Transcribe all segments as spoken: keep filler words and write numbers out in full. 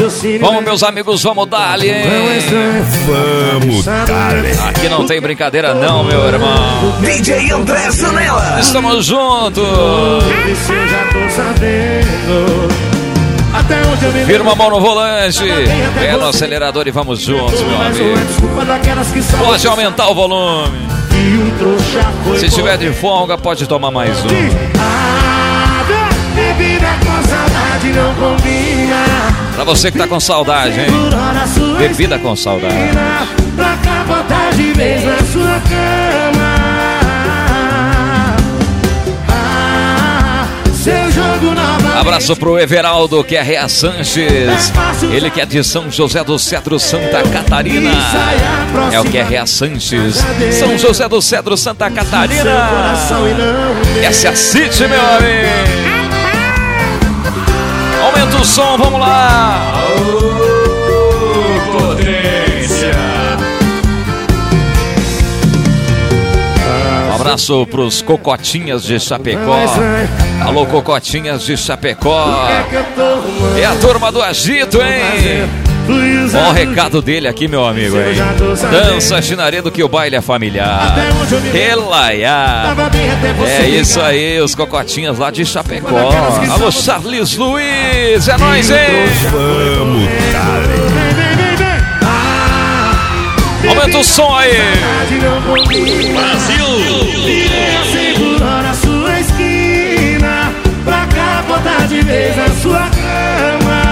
Vamos, meus amigos, vamos dar-lhe, hein? Vamos dar-lhe. Aqui não tem brincadeira não, meu irmão. D J André Zanella. Estamos juntos. Firma a mão no volante, pé no acelerador e vamos juntos, meu amigo. Pode aumentar o volume. Se tiver de folga, pode tomar mais um. Pra você que tá com saudade, hein? Bebida com saudade. Pra cá botar de vez na sua cama. Ah, seu jogo novamente. Abraço pro Everaldo, que é Rea Sanches. Ele que é de São José do Cedro, Santa Catarina. É o que é Rea Sanches. São José do Cedro, Santa Catarina. Essa é a City, meu amigo. Aumenta o som, vamos lá. Oh, potência. Um abraço pros Cocotinhas de Chapecó. Alô, Cocotinhas de Chapecó. É a turma do agito, hein? Bom o recado dele aqui, meu amigo, hein? Dança chinaredo que o baile é familiar. Relaiá. É isso aí, os Cocotinhas lá de Chapecó. Alô, Charles Luiz, é nóis, hein? Vamos dar-lhe. Aumenta o som aí. Brasil. Segurar a sua esquina. Pra cá botar de vez a sua cama.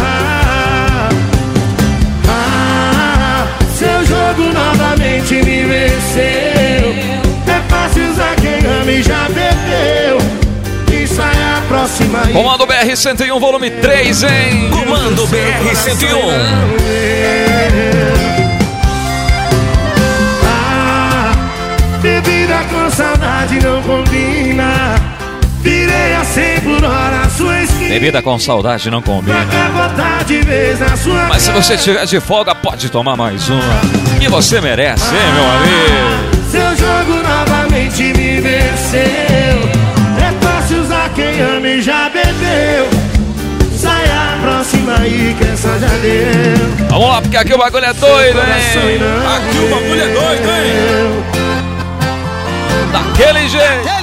Ah, seu jogo novamente me venceu. É fácil usar quem ama e já perdeu. E sai a próxima. Comando B R cento e um, volume três, hein? Comando B R cento e um. Bebida com saudade não combina. Virei a cem por hora a sua esquina. Bebida com saudade não combina. Mas se você tiver de folga, pode tomar mais uma. Que você merece, hein, meu amigo? Seu jogo novamente me venceu. É fácil usar quem ama e já bebeu. Sai a próxima aí que essa já deu. Vamos lá, porque aqui o bagulho é doido, hein? Aqui o bagulho é doido, hein? Daquele jeito.